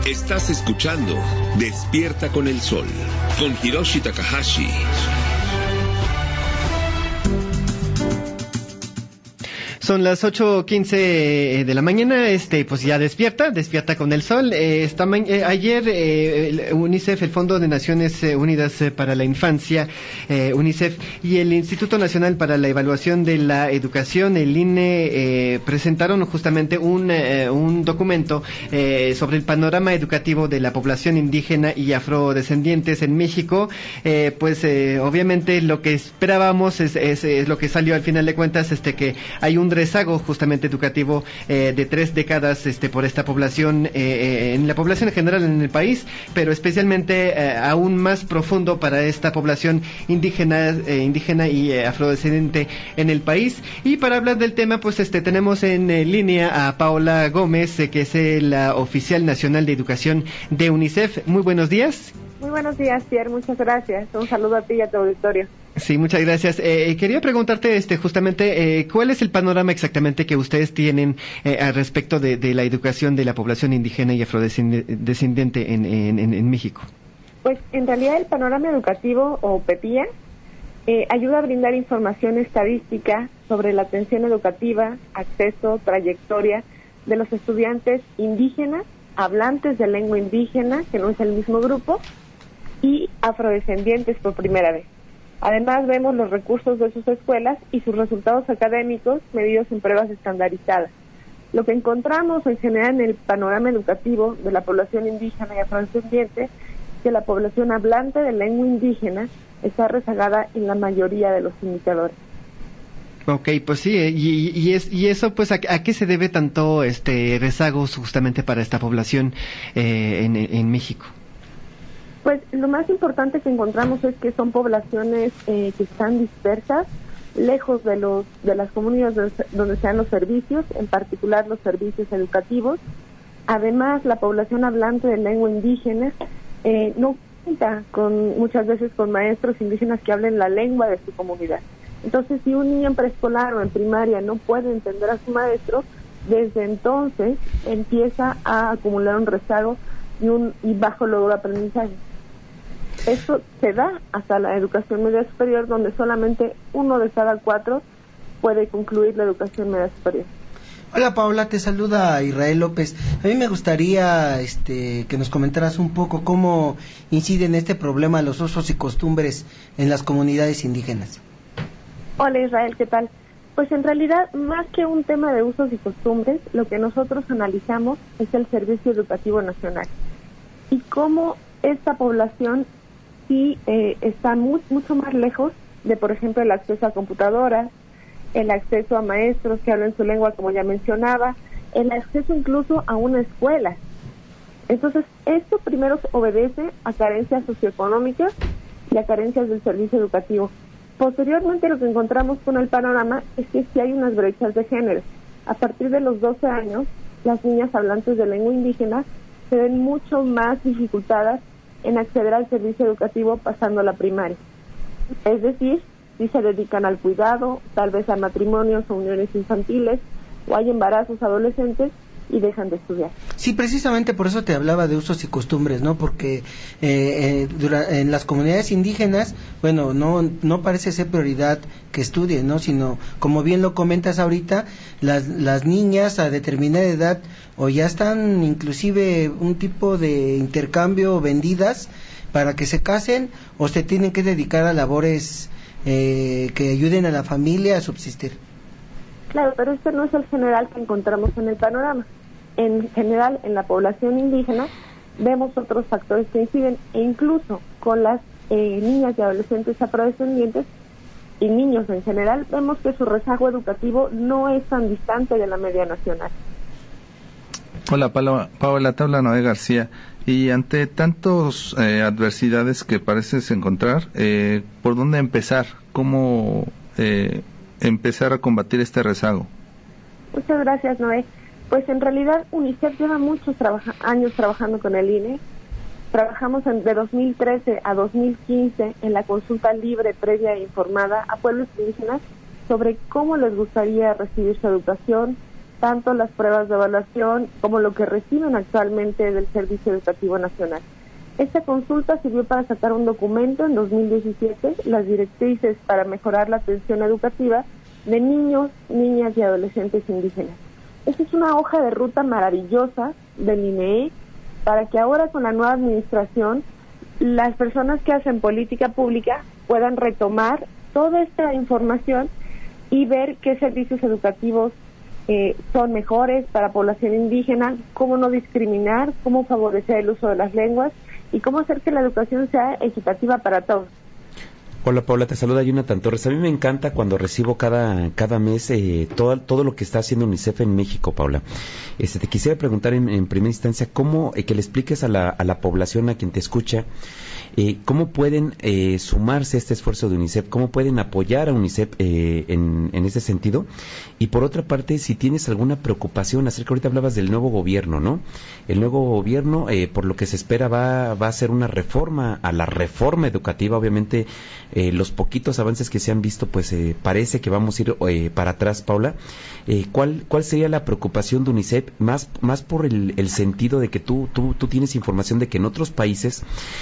Estás escuchando Despierta con el Sol, con Hiroshi Takahashi. Son las 8:15 de la mañana, pues ya despierta con el sol. Ayer UNICEF, el Fondo de Naciones Unidas para la Infancia, UNICEF, y el Instituto Nacional para la Evaluación de la Educación, el INE, presentaron justamente un documento sobre el panorama educativo de la población indígena y afrodescendientes en México. Obviamente lo que esperábamos es lo que salió al final de cuentas, que hay un rezago justamente educativo de 3 décadas por esta población, en la población en general en el país, pero especialmente aún más profundo para esta población indígena y afrodescendiente en el país. Y para hablar del tema, tenemos en línea a Paola Gómez, que es la oficial nacional de educación de UNICEF. Muy buenos días. Muy buenos días, Pierre, muchas gracias. Un saludo a ti y a tu auditorio. Sí, muchas gracias. Quería preguntarte justamente cuál es el panorama exactamente que ustedes tienen al respecto de la educación de la población indígena y afrodescendiente en México. Pues en realidad el panorama educativo, o PEPIA, ayuda a brindar información estadística sobre la atención educativa, acceso, trayectoria de los estudiantes indígenas, hablantes de lengua indígena, que no es el mismo grupo, y afrodescendientes por primera vez. Además, vemos los recursos de sus escuelas y sus resultados académicos medidos en pruebas estandarizadas. Lo que encontramos en general en el panorama educativo de la población indígena y afrodescendiente es que la población hablante de lengua indígena está rezagada en la mayoría de los indicadores. Ok, pues sí, y eso, pues, ¿a qué se debe tanto rezagos justamente para esta población en México? Pues lo más importante que encontramos es que son poblaciones que están dispersas, lejos de las comunidades donde se dan los servicios, en particular los servicios educativos. Además, la población hablante de lengua indígena no cuenta muchas veces con maestros indígenas que hablen la lengua de su comunidad. Entonces, si un niño en preescolar o en primaria no puede entender a su maestro, desde entonces empieza a acumular un rezago y bajo logro de aprendizaje. Esto se da hasta la educación media superior, donde solamente 1 de cada 4 puede concluir la educación media superior. Hola Paola, te saluda Israel López. A mí me gustaría que nos comentaras un poco cómo inciden este problema los usos y costumbres en las comunidades indígenas. Hola Israel, ¿qué tal? Pues en realidad, más que un tema de usos y costumbres, lo que nosotros analizamos es el Servicio Educativo Nacional y cómo esta población sí está mucho más lejos de, por ejemplo, el acceso a computadoras, el acceso a maestros que hablen su lengua, como ya mencionaba, el acceso incluso a una escuela. Entonces, esto primero obedece a carencias socioeconómicas y a carencias del servicio educativo. Posteriormente, lo que encontramos con el panorama es que sí hay unas brechas de género. A partir de los 12 años, las niñas hablantes de lengua indígena se ven mucho más dificultadas en acceder al servicio educativo pasando a la primaria. Es decir, si se dedican al cuidado, tal vez a matrimonios o uniones infantiles, o hay embarazos adolescentes y dejan de estudiar. Sí, precisamente por eso te hablaba de usos y costumbres, ¿no? Porque en las comunidades indígenas, bueno, no parece ser prioridad que estudien, ¿no? Sino, como bien lo comentas ahorita, las niñas a determinada edad o ya están inclusive un tipo de intercambio vendidas para que se casen o se tienen que dedicar a labores que ayuden a la familia a subsistir. Claro, pero este no es el general que encontramos en el panorama. En general, en la población indígena, vemos otros factores que inciden, e incluso con las niñas y adolescentes afrodescendientes y niños en general, vemos que su rezago educativo no es tan distante de la media nacional. Hola Paola, te habla Noé García. Y ante tantas adversidades que pareces encontrar, ¿por dónde empezar? ¿Cómo empezar a combatir este rezago? Muchas gracias, Noé. Pues en realidad UNICEF lleva muchos años trabajando con el INE. Trabajamos de 2013 a 2015 en la consulta libre, previa e informada a pueblos indígenas sobre cómo les gustaría recibir su educación, tanto las pruebas de evaluación como lo que reciben actualmente del Servicio Educativo Nacional. Esta consulta sirvió para sacar un documento en 2017, las directrices para mejorar la atención educativa de niños, niñas y adolescentes indígenas. Esta es una hoja de ruta maravillosa del INEE para que ahora con la nueva administración las personas que hacen política pública puedan retomar toda esta información y ver qué servicios educativos son mejores para población indígena, cómo no discriminar, cómo favorecer el uso de las lenguas y cómo hacer que la educación sea equitativa para todos. Hola Paula, te saluda Jonathan Torres. A mí me encanta cuando recibo cada mes todo lo que está haciendo UNICEF en México, Paula. Te quisiera preguntar en primera instancia cómo que le expliques a la población, a quien te escucha, cómo pueden sumarse a este esfuerzo de UNICEF, cómo pueden apoyar a UNICEF en ese sentido. Y por otra parte, si tienes alguna preocupación acerca, ahorita hablabas del nuevo gobierno, ¿no? El nuevo gobierno, por lo que se espera, va a hacer una reforma a la reforma educativa. Obviamente, los poquitos avances que se han visto, pues parece que vamos a ir para atrás, Paula. ¿Cuál sería la preocupación de UNICEF? Más por el sentido de que tú tienes información de que en otros países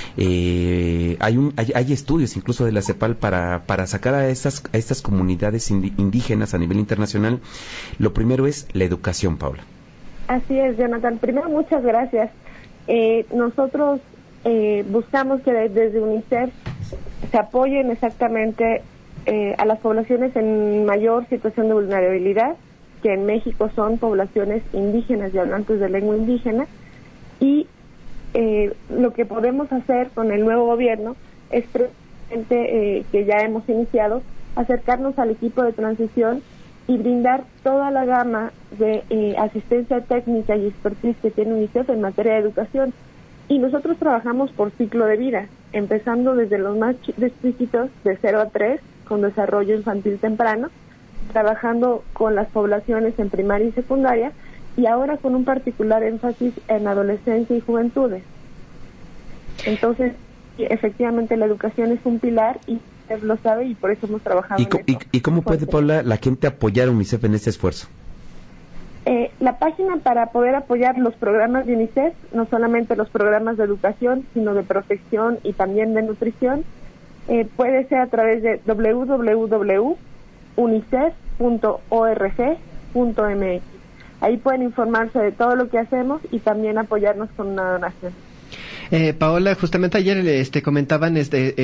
hay estudios incluso de la CEPAL para sacar a estas comunidades indígenas a nivel internacional. Lo primero es la educación, Paula. Así es, Jonathan. Primero, muchas gracias. Nosotros buscamos que desde UNICEF se apoyen exactamente a las poblaciones en mayor situación de vulnerabilidad, que en México son poblaciones indígenas y hablantes de lengua indígena, y lo que podemos hacer con el nuevo gobierno es precisamente, que ya hemos iniciado, acercarnos al equipo de transición y brindar toda la gama de asistencia técnica y expertise que tiene UNICEF en materia de educación. Y nosotros trabajamos por ciclo de vida, empezando desde los más chiquitos, de 0 a 3, con desarrollo infantil temprano, trabajando con las poblaciones en primaria y secundaria, y ahora con un particular énfasis en adolescencia y juventudes. Entonces, efectivamente, la educación es un pilar y usted lo sabe, y por eso hemos trabajado en eso. ¿Y cómo puede, Paula, la gente apoyar a UNICEF en este esfuerzo? La página para poder apoyar los programas de UNICEF, no solamente los programas de educación, sino de protección y también de nutrición, puede ser a través de www.unicef.org.mx. Ahí pueden informarse de todo lo que hacemos y también apoyarnos con una donación. Paola, justamente ayer comentaban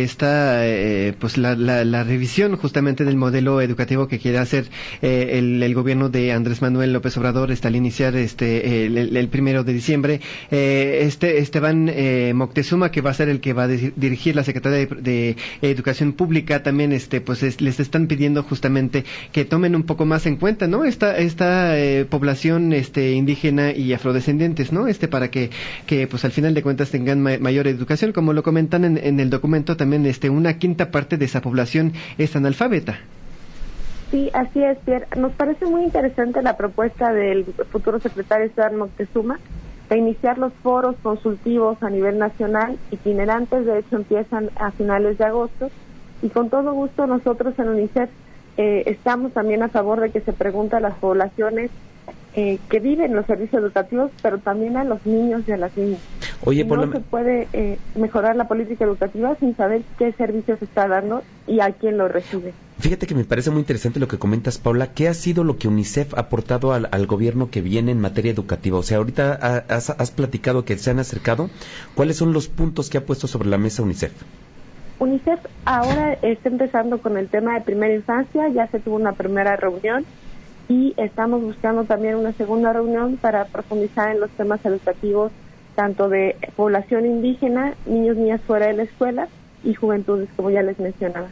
pues la revisión justamente del modelo educativo que quiere hacer el gobierno de Andrés Manuel López Obrador al iniciar el 1 de diciembre. Esteban Moctezuma, que va a ser el que va a dirigir la Secretaría de Educación Pública, también les están pidiendo justamente que tomen un poco más en cuenta, ¿no? Esta población indígena y afrodescendientes, ¿no? Para que pues al final de cuentas tengan mayor educación. Como lo comentan en el documento, también una quinta parte de esa población es analfabeta. Sí, así es, Pierre. Nos parece muy interesante la propuesta del futuro secretario Esteban Moctezuma de iniciar los foros consultivos a nivel nacional, itinerantes. De hecho empiezan a finales de agosto, y con todo gusto nosotros en UNICEF estamos también a favor de que se pregunte a las poblaciones que viven los servicios educativos, pero también a los niños y a las niñas. Oye, no se puede mejorar la política educativa sin saber qué servicios se está dando y a quién lo recibe. Fíjate que me parece muy interesante lo que comentas, Paula. ¿Qué ha sido lo que UNICEF ha aportado al gobierno que viene en materia educativa? O sea, ahorita has platicado que se han acercado. ¿Cuáles son los puntos que ha puesto sobre la mesa UNICEF? UNICEF ahora está empezando con el tema de primera infancia. Ya se tuvo una primera reunión y estamos buscando también una segunda reunión para profundizar en los temas educativos, tanto de población indígena, niños, niñas fuera de la escuela y juventudes, como ya les mencionaba.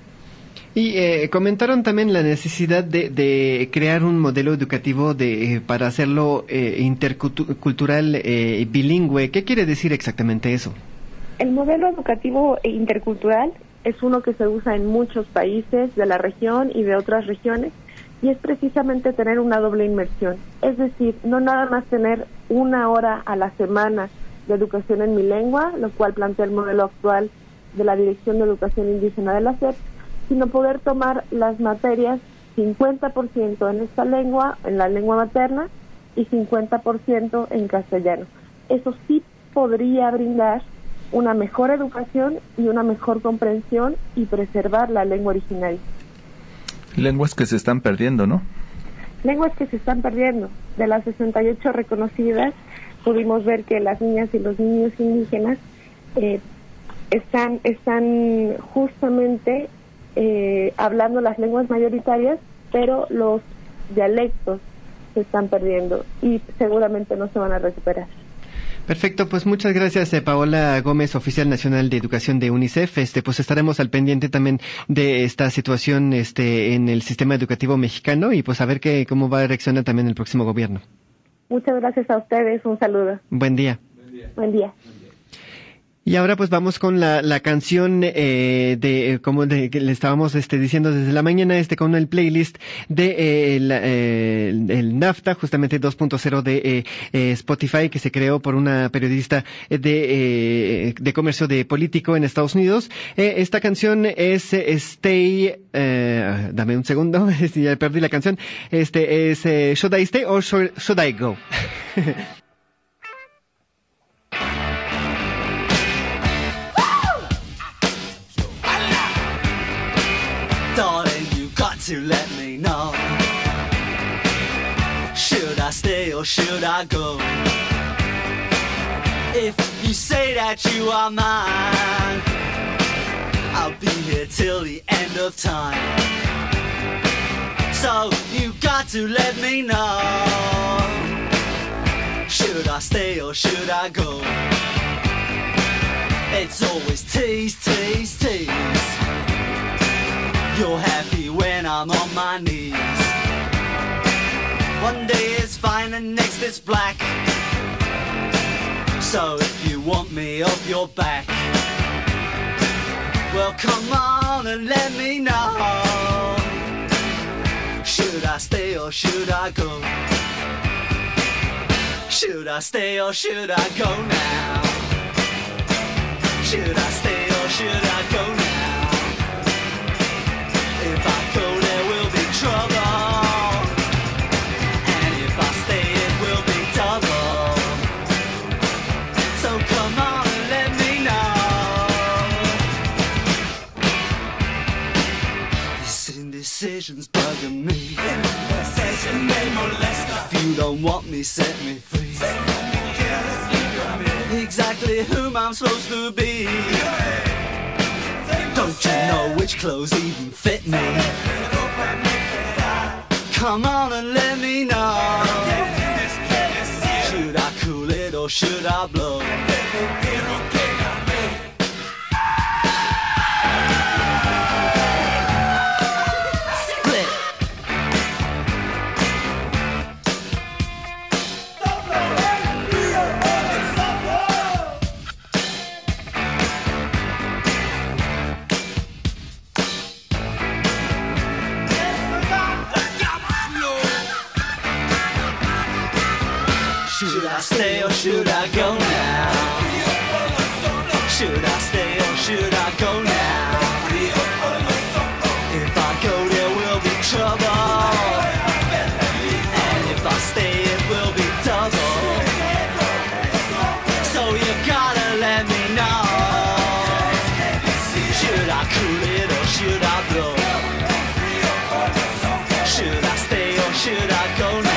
Y comentaron también la necesidad de crear un modelo educativo para hacerlo intercultural, bilingüe. ¿Qué quiere decir exactamente eso? El modelo educativo intercultural es uno que se usa en muchos países de la región y de otras regiones, y es precisamente tener una doble inmersión. Es decir, no nada más tener 1 hora a la semana de educación en mi lengua, lo cual plantea el modelo actual de la Dirección de Educación Indígena de la SEP, sino poder tomar las materias 50% en esta lengua, en la lengua materna, y 50% en castellano. Eso sí podría brindar una mejor educación y una mejor comprensión y preservar la lengua originaria. Lenguas que se están perdiendo, ¿no? Lenguas que se están perdiendo. De las 68 reconocidas, pudimos ver que las niñas y los niños indígenas están justamente hablando las lenguas mayoritarias, pero los dialectos se están perdiendo y seguramente no se van a recuperar. Perfecto, pues muchas gracias, Paola Gómez, oficial nacional de educación de UNICEF. Pues estaremos al pendiente también de esta situación en el sistema educativo mexicano y pues a ver cómo va a reaccionar también el próximo gobierno. Muchas gracias a ustedes, un saludo. Buen día. Buen día. Y ahora pues vamos con la canción como que le estábamos diciendo desde la mañana, con el playlist de el NAFTA, justamente 2.0 de Spotify, que se creó por una periodista de comercio de político en Estados Unidos. Esta canción es Stay, dame un segundo, ya perdí la canción. Es Should I Stay or Should I Go? Darling, you got to let me know. Should I stay or should I go? If you say that you are mine, I'll be here till the end of time. So you got to let me know. Should I stay or should I go? It's always tease, tease, tease. You're happy when I'm on my knees. One day is fine and next is black. So if you want me off your back, well come on and let me know. Should I stay or should I go? Should I stay or should I go now? Should I stay or should I go now? If I go, there will be trouble, and if I stay, it will be double. So come on and let me know. This indecision's bugging me. If you don't want me, set me free. Exactly whom I'm supposed to be. Don't you know which clothes even fit me? Come on and let me know. Should I cool it or should I blow? Split. Should I stay or should I go now? Should I stay or should I go now? If I go there will be trouble, and if I stay it will be double. So you gotta let me know. Should I cool it or should I blow? Should I stay or should I go now?